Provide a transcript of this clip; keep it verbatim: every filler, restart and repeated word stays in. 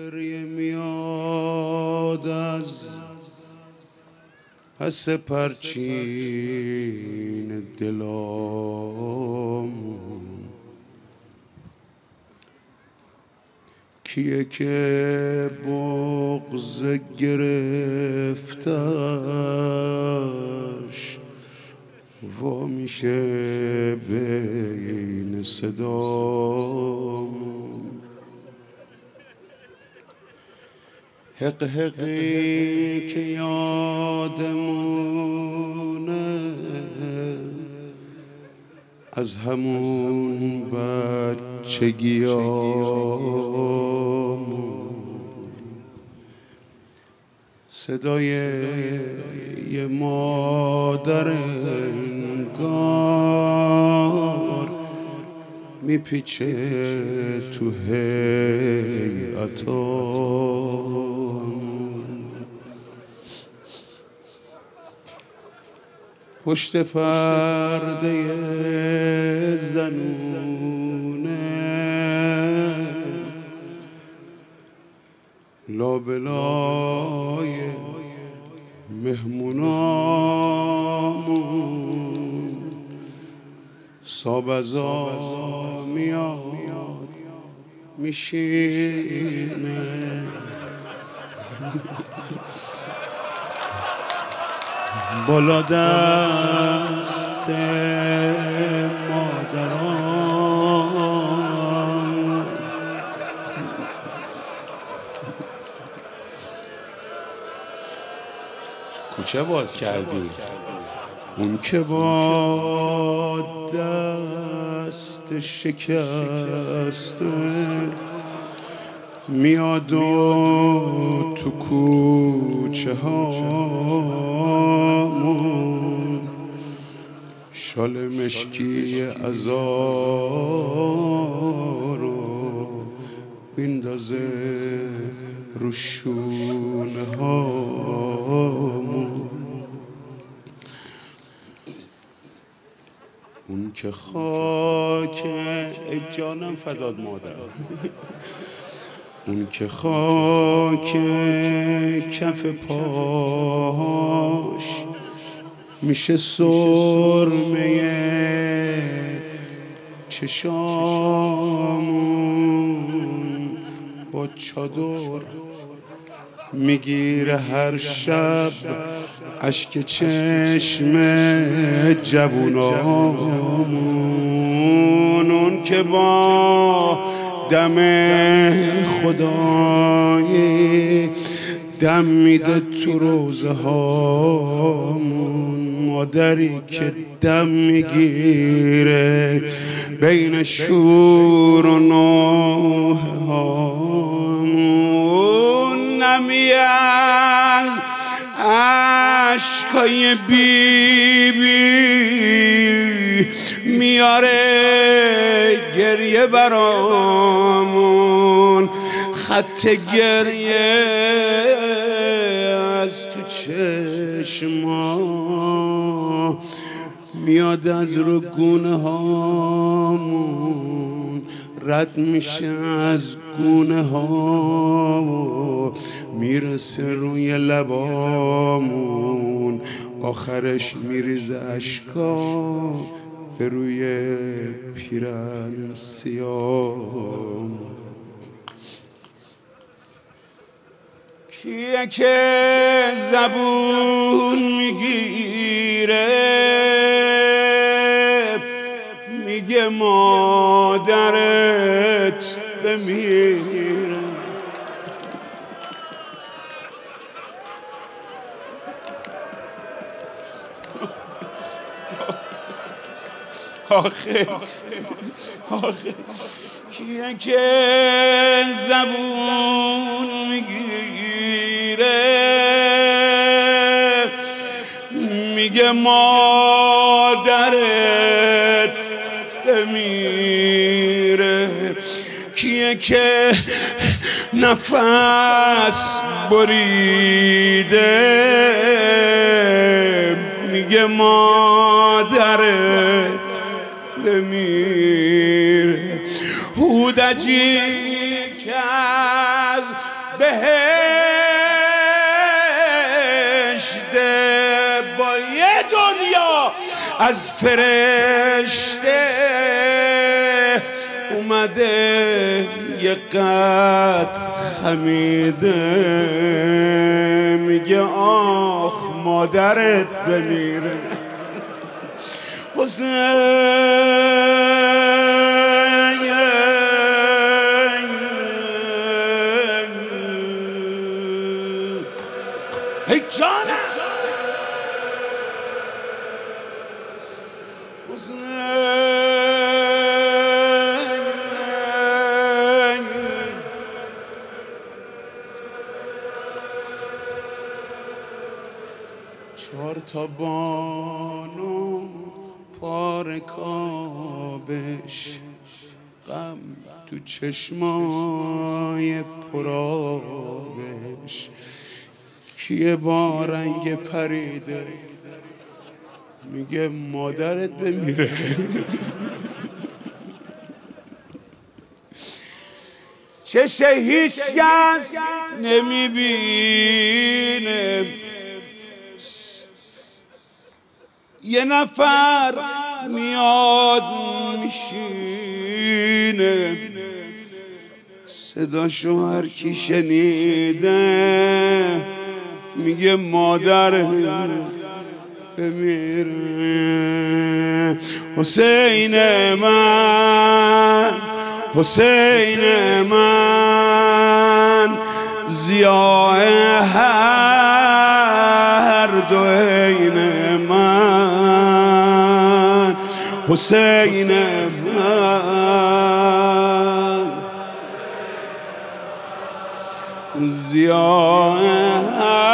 گریه میاد از پس پرچین دلام، کیه که بغض گرفتش وا میشه بین صدام، حق حقی که یادمونه از همون بچگیامون، صدای یه مادر انگار میپیچه تو هیئتام، پشت پرده زنونه لابلای مهمونامون سابزا میاد میشینه بالا دست مادران، کوچه باز کردی اون که با دست شکسته میاد و تو کوچه هامون شال مشکی عزا رو بیندازه رو شونه هامون، اون که خاک ای جانم فداد مادر، اون که خاک کف پاش میشه سرمه چشامون، با چادر میگیره هر شب اشک چشم جوونامون، اون که با دم خدایی دم میده تو روزه هامون، مادری که دم میگیره بین شور و نوح هامون، نمی از عشقای بی بی میاره گریه برامون، خط گریه از تو چشما میاد از رو گونه هامون، رد میشه از گونه ها میرسه روی لبامون، آخرش میریزه اشکا به روی پیرن سیاه. کیه که زبون میگیره میگه مادرت بمیره، آخه آخه کیه که زبون میگیره میگه مادرت بمیره، کیه که نفس بریده میگه مادرت بمیره، هودجی که از بهشته با یه دنیا از فرشته اومده یه قد خمیده میگه آخ مادرت بمیره حسین ای جانم چهار تا بانو پارکابش غم تو چشمای پرابش کیه با رنگ پریده میگه مادرت بمیره چشه هیچ کس نمیبینه یه نفر میاد میشینه صداشو هر کی شنیده میگه مادرت بمیره حسین من حسین من ضیاء هر دو عین من حسین من ضیاء